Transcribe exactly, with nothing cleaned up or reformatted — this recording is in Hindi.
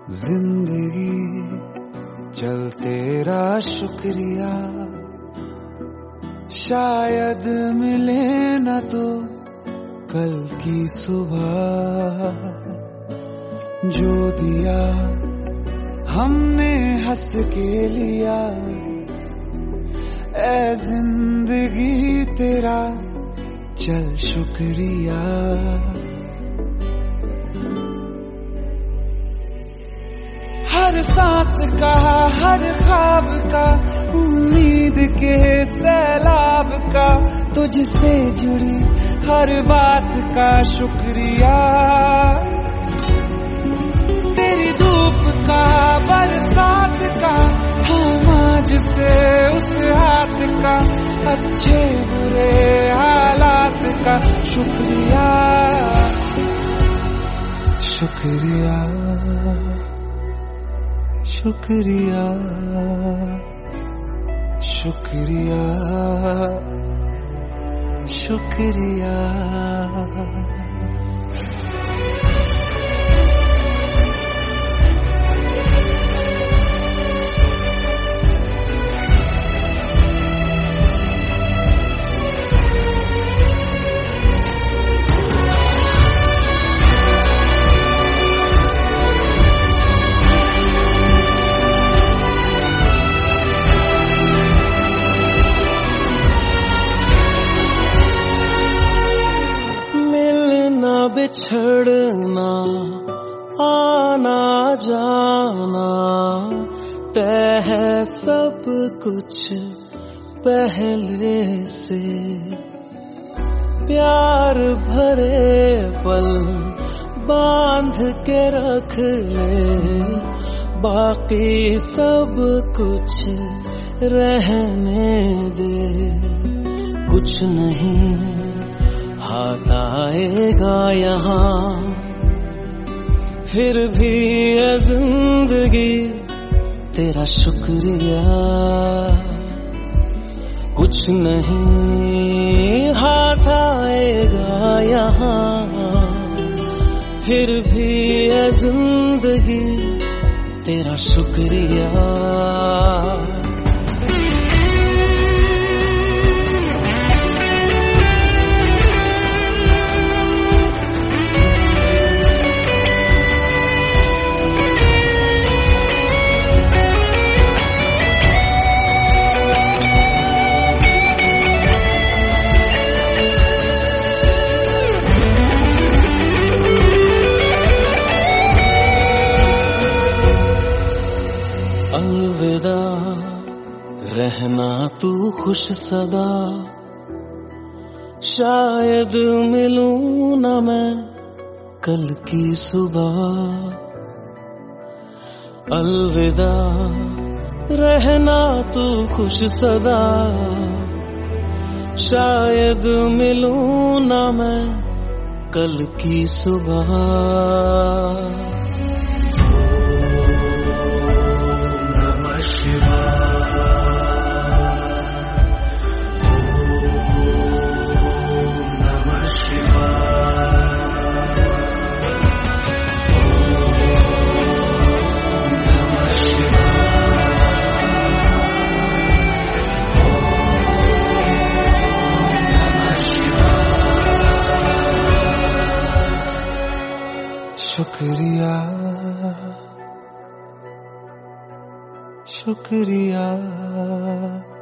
जिंदगी चल तेरा शुक्रिया, शायद मिले न तो कल की सुबह। जो दिया हमने हंस के लिया, ऐ जिंदगी तेरा चल शुक्रिया। हर सांस का, हर ख्वाब का, उम्मीद के सैलाब का, तुझसे जुड़ी हर बात का शुक्रिया। तेरी धूप का, बरसात का, थामा जिसे उस हाथ का, अच्छे बुरे हालात का शुक्रिया। शुक्रिया शुक्रिया शुक्रिया शुक्रिया। बिछड़ना, आना जाना, तय है सब कुछ पहले से। प्यार भरे पल बांध के रख ले, बाकी सब कुछ रहने दे। कुछ नहीं हाथ आएगा यहाँ, फिर भी है जिंदगी तेरा शुक्रिया। कुछ नहीं हाथ आएगा यहाँ, फिर भी है जिंदगी तेरा शुक्रिया। अलविदा रहना तू खुश सदा, शायद मिलूं न मैं कल की सुबह। अलविदा रहना तू खुश सदा, शायद मिलूं न मैं कल की सुबह। शुक्रिया शुक्रिया।